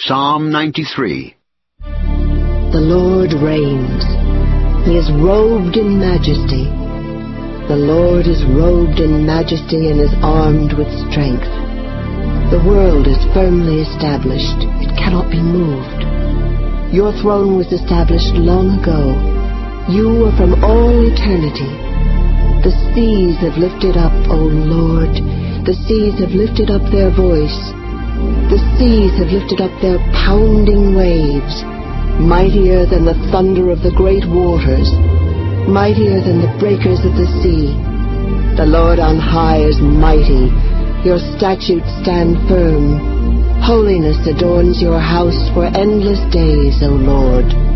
Psalm 93. The Lord reigns. He is robed in majesty. The Lord is robed in majesty and is armed with strength. The world is firmly established. It cannot be moved. Your throne was established long ago. You are from all eternity. The seas have lifted up, O Lord. The seas have lifted up their voice. The seas have lifted up their pounding waves, mightier than the thunder of the great waters, mightier than the breakers of the sea. The Lord on high is mighty. Your statutes stand firm. Holiness adorns your house for endless days, O Lord.